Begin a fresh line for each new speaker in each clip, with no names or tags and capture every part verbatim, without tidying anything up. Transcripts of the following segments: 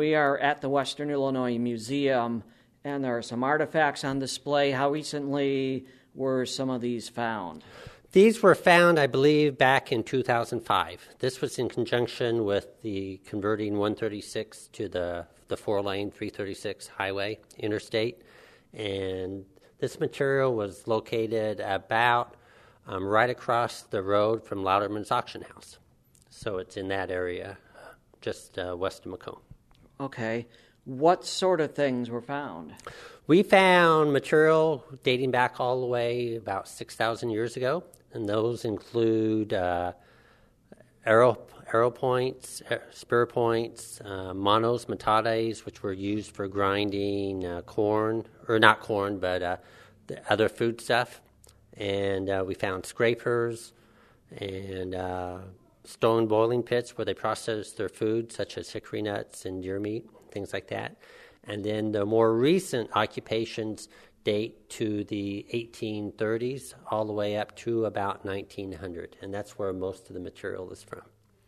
we are at the Western Illinois Museum, and there are some artifacts on display. How recently were some of these found?
These were found, I believe, back in two thousand five. This was in conjunction with the converting one thirty-six to the, the four-lane three thirty-six highway interstate. And this material was located about um, right across the road from Louderman's Auction House. So it's in that area, just uh, west of Macomb.
Okay. What sort of things were found?
We found material dating back all the way about six thousand years ago, and those include uh, arrow arrow points, spear points, uh, manos, matades, which were used for grinding uh, corn, or not corn, but uh, the other food stuff. And uh, we found scrapers and uh, stone boiling pits where they processed their food, such as hickory nuts and deer meat, things like that. And then the more recent occupations date to the eighteen thirties all the way up to about nineteen hundred, and that's where most of the material is from.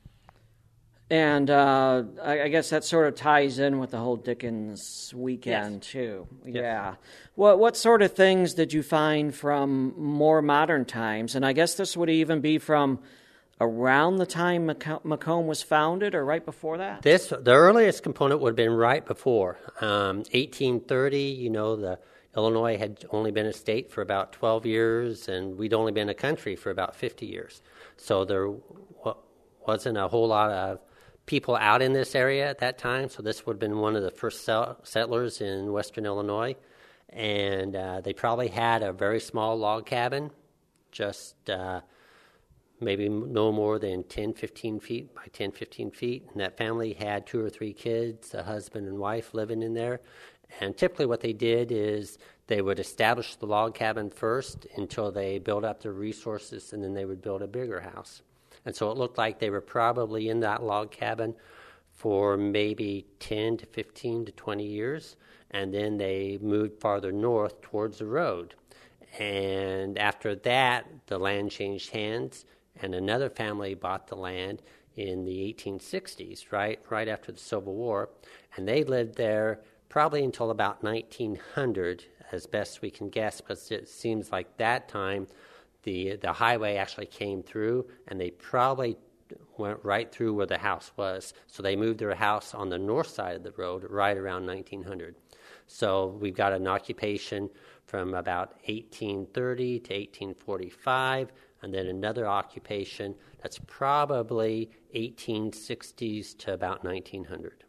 And uh, I, I guess that sort of ties in with the whole Dickens weekend, yes. too. Yes. Yeah. What, what sort of things did you find from more modern times? And I guess this would even be from around the time Macomb was founded, or right before that? This the earliest component would have been right before um, eighteen thirty. You know, the Illinois had only been a state for about twelve years, and we'd only been a country for about fifty years. So there w- wasn't a whole lot of people out in this area at that time. So this would have been one of the first settlers in western Illinois, and uh, they probably had a very small log cabin, just Uh, maybe no more than ten, fifteen feet by ten, fifteen feet. And that family had two or three kids, a husband and wife living in there. And typically what they did is they would establish the log cabin first until they built up their resources, and then they would build a bigger house. And so it looked like they were probably in that log cabin for maybe ten to fifteen to twenty years. And then they moved farther north towards the road. And after that, the land changed hands, and another family bought the land in the eighteen sixties, right, right after the Civil War, and they lived there probably until about nineteen hundred, as best we can guess, because it seems like that time the the highway actually came through, and they probably went right through where the house was. So they moved their house on the north side of the road right around nineteen hundred. So we've got an occupation from about eighteen thirty to eighteen forty-five, and then another occupation that's probably eighteen sixties to about nineteen hundred.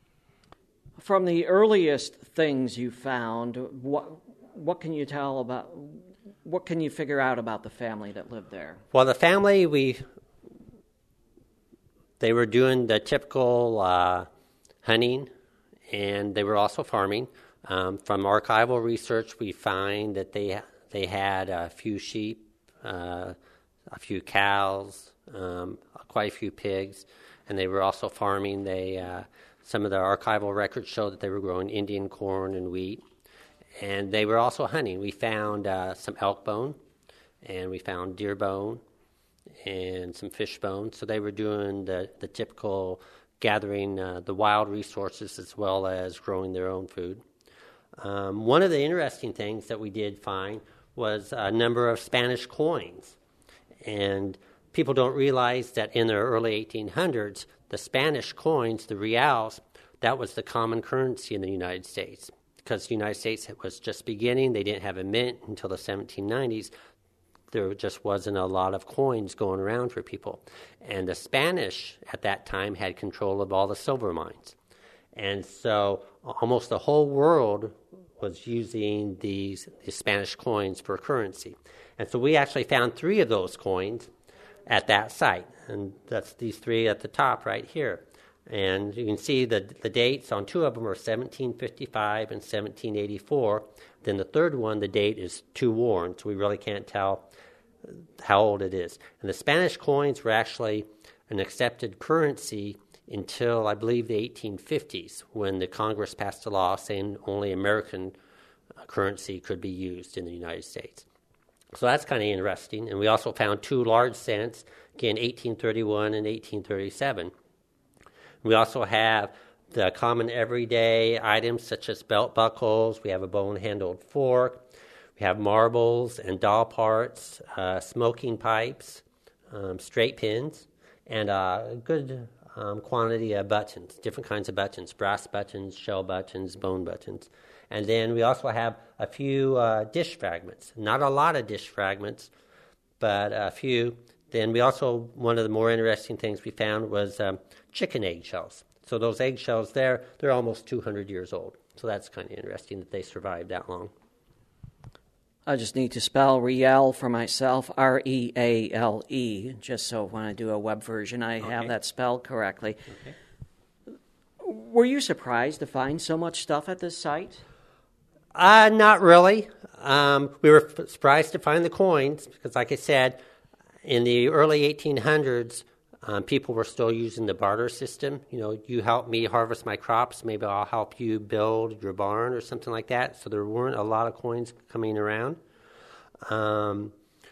From the earliest things you found, what what can you tell about, what can you figure out about the family that lived there? Well, the family, we they were doing the typical uh, hunting, and they were also farming. Um, from archival research, we find that they they had a few sheep, Uh, a few cows, um, quite a few pigs, and they were also farming. They uh, some of the archival records show that they were growing Indian corn and wheat, and they were also hunting. We found uh, some elk bone, and we found deer bone, and some fish bone. So they were doing the, the typical gathering uh, the wild resources as well as growing their own food. Um, one of the interesting things that we did find was a number of Spanish coins. And people don't realize that in the early eighteen hundreds, the Spanish coins, the reals, that was the common currency in the United States. Because the United States was just beginning, they didn't have a mint until the seventeen nineties. There just wasn't a lot of coins going around for people. And the Spanish at that time had control of all the silver mines. And so almost the whole world was using these, these Spanish coins for currency. And so we actually found three of those coins at that site. And that's these three at the top right here. And you can see the, the dates on two of them are seventeen fifty-five and seventeen eighty-four. Then the third one, the date is too worn, so we really can't tell how old it is. And the Spanish coins were actually an accepted currency until, I believe, the eighteen fifties, when the Congress passed a law saying only American currency could be used in the United States. So that's kind of interesting. And we also found two large cents, again, eighteen thirty-one and eighteen thirty-seven. We also have the common everyday items such as belt buckles. We have a bone-handled fork. We have marbles and doll parts, uh, smoking pipes, um, straight pins, and a good um, quantity of buttons, different kinds of buttons, brass buttons, shell buttons, bone buttons. And then we also have a few uh, dish fragments. Not a lot of dish fragments, but a few. Then we also, one of the more interesting things we found was um, chicken eggshells. So those eggshells there, they're almost two hundred years old. So that's kind of interesting that they survived that long.
I just need to spell Riel for myself, R E A L E, just so when I do a web version I okay. have that spelled correctly. Okay. Were you surprised to find so much stuff at this site?
Uh, not really. Um, we were f- surprised to find the coins because, like I said, in the early eighteen hundreds, um, people were still using the barter system. You know, you help me harvest my crops, maybe I'll help you build your barn or something like that. So there weren't a lot of coins coming around. Um,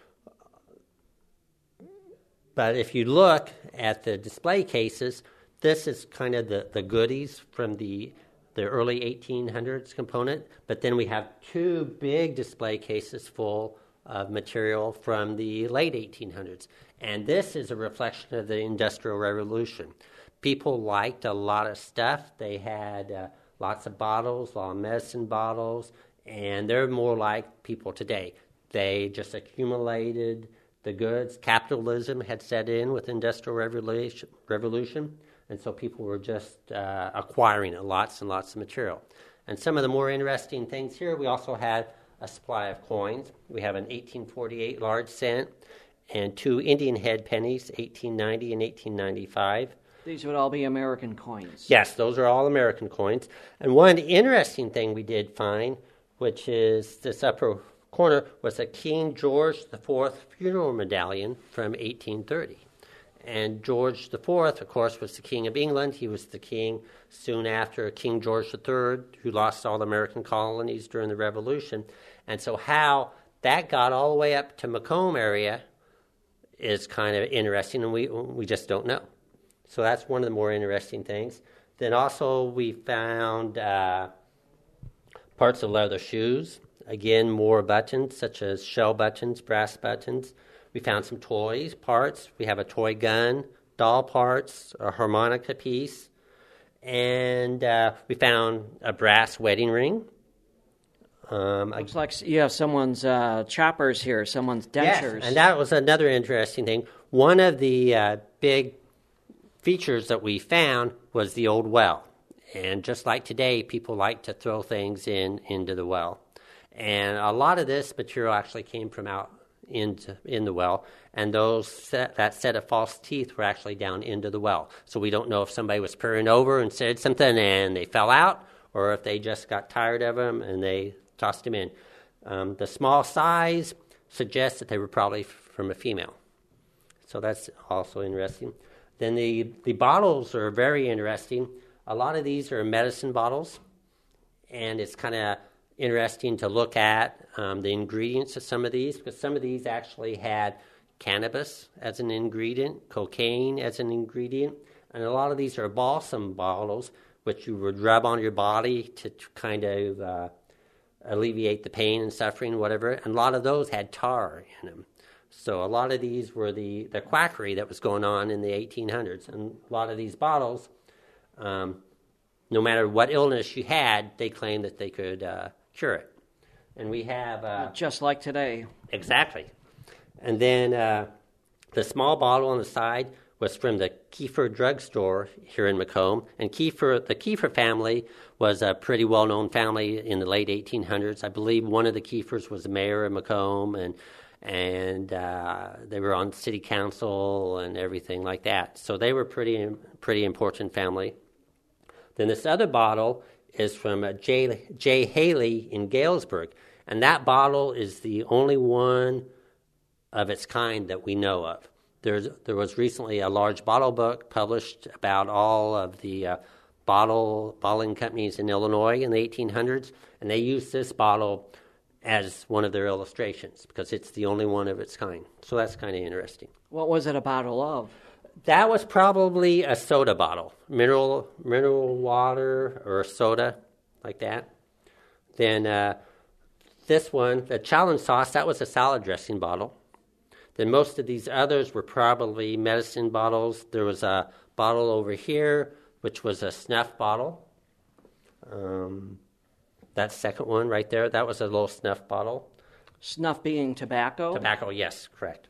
but if you look at the display cases, this is kind of the, the goodies from the the early eighteen hundreds component, but then we have two big display cases full of material from the late eighteen hundreds. And this is a reflection of the Industrial Revolution. People liked a lot of stuff. They had uh, lots of bottles, a lot of medicine bottles, and they're more like people today. They just accumulated the goods. Capitalism had set in with Industrial Revolution, revolution and so people were just uh, acquiring lots and lots of material. And some of the more interesting things here, we also had a supply of coins. We have an eighteen forty-eight large cent and two Indian head pennies, eighteen ninety and eighteen ninety-five.
These would all be American coins.
Yes, those are all American coins. And one interesting thing we did find, which is this upper corner, was a King George the Fourth funeral medallion from eighteen thirty. And George the Fourth, of course, was the King of England. He was the king soon after King George the Third, who lost all the American colonies during the Revolution. And so how that got all the way up to Macomb area is kind of interesting, and we we just don't know. So that's one of the more interesting things. Then also we found uh, parts of leather shoes. Again, more buttons, such as shell buttons, brass buttons. We found some toys, parts. We have a toy gun, doll parts, a harmonica piece. And uh, we found a brass wedding ring. Um,
Looks like you have someone's uh, choppers here, someone's dentures.
Yes, and that was another interesting thing. One of the uh, big features that we found was the old well. And just like today, people like to throw things in into the well. And a lot of this material actually came from out into in the well, and those set, that set of false teeth were actually down into the well. So we don't know if somebody was peering over and said something and they fell out, or if they just got tired of them and they tossed them in. Um, the small size suggests that they were probably f- from a female. So that's also interesting. Then the, the bottles are very interesting. A lot of these are medicine bottles, and it's kind of interesting to look at um, the ingredients of some of these, because some of these actually had cannabis as an ingredient, cocaine as an ingredient, and a lot of these are balsam bottles, which you would rub on your body to, to kind of uh, alleviate the pain and suffering, whatever, and a lot of those had tar in them. So a lot of these were the, the quackery that was going on in the eighteen hundreds, and a lot of these bottles, um, no matter what illness you had, they claimed that they could uh, cure it. And we have... Uh,
Just like today.
Exactly. And then uh, the small bottle on the side was from the Kiefer drugstore here in Macomb. And Kiefer, the Kiefer family was a pretty well-known family in the late eighteen hundreds. I believe one of the Kiefers was the mayor of Macomb, and and uh, they were on city council and everything like that. So they were pretty pretty important family. Then this other bottle is from uh, J. J. Haley in Galesburg, and that bottle is the only one of its kind that we know of. There's, there was recently a large bottle book published about all of the uh, bottle bottling companies in Illinois in the eighteen hundreds, and they used this bottle as one of their illustrations because it's the only one of its kind. So that's kind of interesting.
What was it a bottle of?
That was probably a soda bottle, mineral mineral water or soda, like that. Then uh, this one, the challenge sauce, that was a salad dressing bottle. Then most of these others were probably medicine bottles. There was a bottle over here, which was a snuff bottle. Um, that second one right there, that was a little snuff bottle.
Snuff being tobacco?
Tobacco, yes, correct.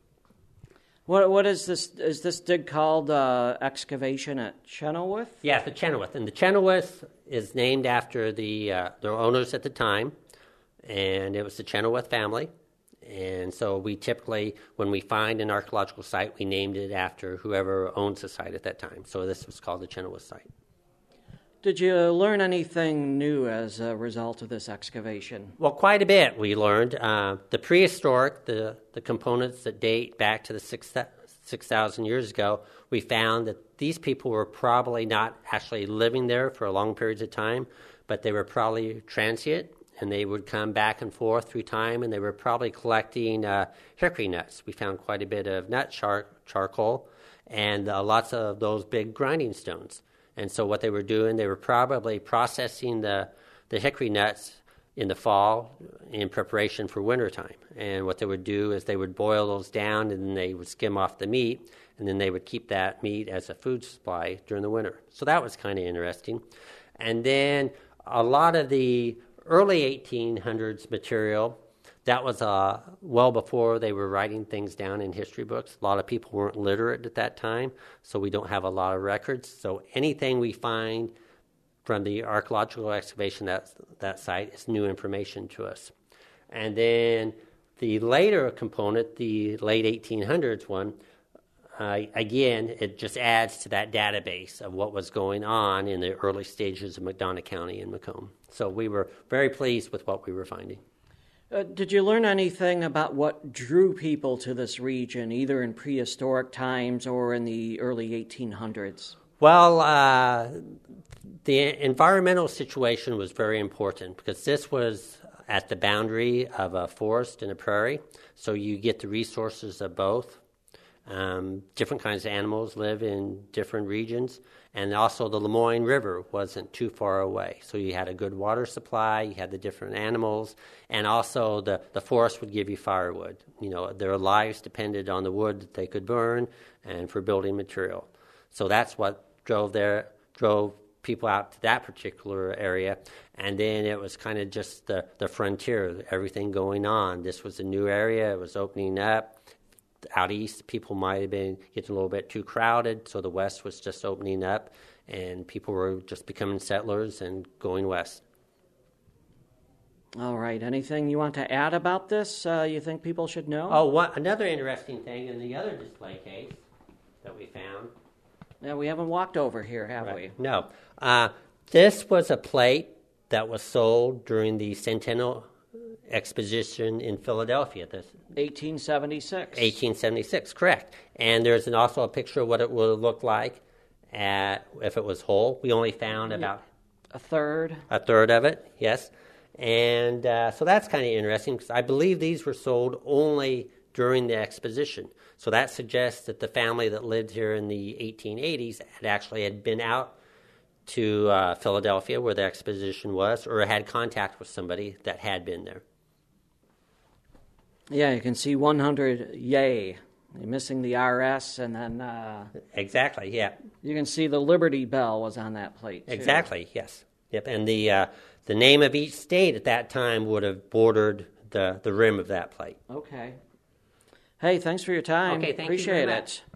What What is this? Is this dig called uh, excavation at Chenoweth?
Yeah, the Chenoweth. And the Chenoweth is named after the uh, their owners at the time, and it was the Chenoweth family. And so we typically, when we find an archaeological site, we named it after whoever owns the site at that time. So this was called the Chenoweth site.
Did you learn anything new as a result of this excavation?
Well, quite a bit we learned. Uh, the prehistoric, the, the components that date back to the six thousand years ago, we found that these people were probably not actually living there for long periods of time, but they were probably transient. And they would come back and forth through time, and they were probably collecting uh, hickory nuts. We found quite a bit of nut char- charcoal and uh, lots of those big grinding stones. And so what they were doing, they were probably processing the, the hickory nuts in the fall in preparation for wintertime. And what they would do is they would boil those down, and then they would skim off the meat, and then they would keep that meat as a food supply during the winter. So that was kind of interesting. And then a lot of the early eighteen hundreds material, that was uh, well before they were writing things down in history books. A lot of people weren't literate at that time, so we don't have a lot of records. So anything we find from the archaeological excavation at that, that site is new information to us. And then the later component, the late eighteen hundreds one, Uh, again, it just adds to that database of what was going on in the early stages of McDonough County and Macomb. So we were very pleased with what we were finding.
Uh, did you learn anything about what drew people to this region, either in prehistoric times or in the early eighteen hundreds?
Well, uh, the environmental situation was very important because this was at the boundary of a forest and a prairie, so you get the resources of both. Um, different kinds of animals live in different regions, and also the Lemoyne River wasn't too far away. So you had a good water supply, you had the different animals, and also the, the forest would give you firewood. You know, their lives depended on the wood that they could burn and for building material. So that's what drove their drove people out to that particular area. And then it was kind of just the, the frontier, everything going on. This was a new area, it was opening up. Out east, people might have been getting a little bit too crowded, so the west was just opening up, and people were just becoming settlers and going west.
All right. Anything you want to add about this uh, you think people should know?
Oh, one, another interesting thing in the other display case that we found.
Yeah, we haven't walked over here, have
Right.
we?
No. Uh, this was a plate that was sold during the Centennial Exposition in Philadelphia. This
eighteen seventy-six.
eighteen seventy-six, correct. And there's an, also a picture of what it would look like at, if it was whole. We only found about
a third.
A third of it, yes. And uh, so that's kind of interesting because I believe these were sold only during the exposition. So that suggests that the family that lived here in the eighteen eighties had actually had been out to uh, Philadelphia where the exposition was, or had contact with somebody that had been there.
Yeah, you can see one hundred, yay. You're missing the R S, and then... Uh,
exactly, yeah.
You can see the Liberty Bell was on that plate, too.
Exactly, yes. Yep, and the uh, the name of each state at that time would have bordered the, the rim of that plate.
Okay. Hey, thanks for your time.
Okay, thank
Appreciate
you very
it.
much.